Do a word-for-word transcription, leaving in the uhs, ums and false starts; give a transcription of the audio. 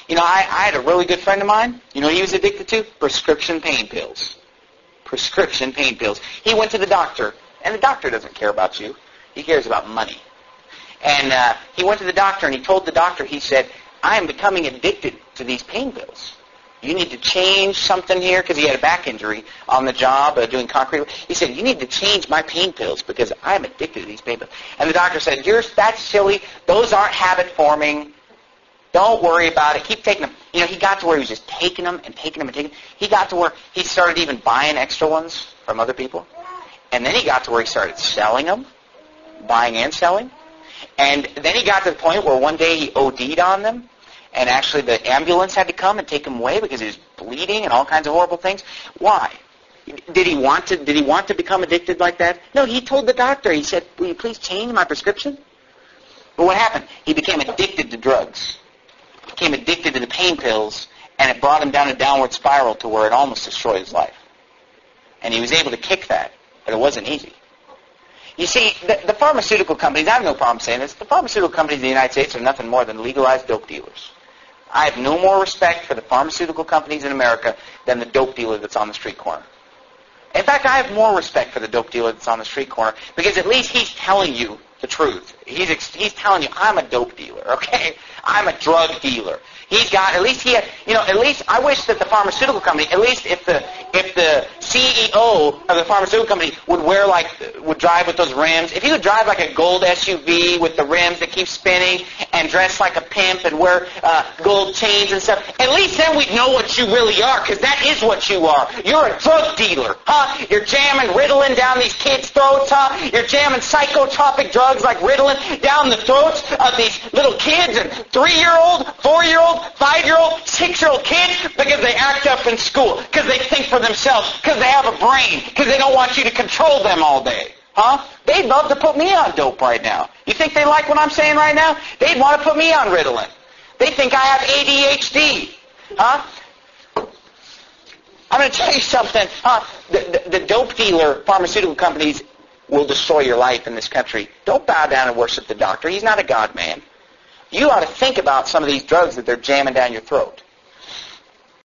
You know, I, I had a really good friend of mine. You know what he was addicted to? Prescription pain pills. Prescription pain pills. He went to the doctor, and the doctor doesn't care about you. He cares about money. And uh, he went to the doctor, and he told the doctor, he said, I am becoming addicted to these pain pills. You need to change something here, because he had a back injury on the job uh, doing concrete. He said, you need to change my pain pills because I'm addicted to these pain pills. And the doctor said, You're, that's silly. Those aren't habit-forming. Don't worry about it. Keep taking them. You know, he got to where he was just taking them and taking them and taking them. He got to where he started even buying extra ones from other people. And then he got to where he started selling them, buying and selling. And then he got to the point where one day he O D'd on them. And actually the ambulance had to come and take him away because he was bleeding and all kinds of horrible things. Why? Did he want to, did he want to become addicted like that? No, he told the doctor. He said, will you please change my prescription? But what happened? He became addicted to drugs. Became addicted to the pain pills, and it brought him down a downward spiral to where it almost destroyed his life. And he was able to kick that, but it wasn't easy. You see, the, the pharmaceutical companies, I have no problem saying this, the pharmaceutical companies in the United States are nothing more than legalized dope dealers. I have no more respect for the pharmaceutical companies in America than the dope dealer that's on the street corner. In fact, I have more respect for the dope dealer that's on the street corner because at least he's telling you the truth. He's ex- he's telling you, I'm a dope dealer, okay? I'm a drug dealer. He's got, at least he had, you know, at least, I wish that the pharmaceutical company, at least if the if the C E O of the pharmaceutical company would wear like, would drive with those rims, if he would drive like a gold S U V with the rims that keep spinning and dress like a pimp and wear uh, gold chains and stuff, at least then we'd know what you really are, because that is what you are. You're a drug dealer, huh? You're jamming Ritalin down these kids' throats, huh? You're jamming psychotropic drugs like Ritalin down the throats of these little kids and three-year-old, four-year-old, five-year-old, six-year-old kids because they act up in school, because they think for themselves, because they have a brain, because they don't want you to control them all day. Huh? They'd love to put me on dope right now. You think they like what I'm saying right now? They'd want to put me on Ritalin. They think I have A D H D. Huh? I'm going to tell you something. Huh? The, the, the dope dealer pharmaceutical companies will destroy your life in this country. Don't bow down and worship the doctor. He's not a God man. You ought to think about some of these drugs that they're jamming down your throat.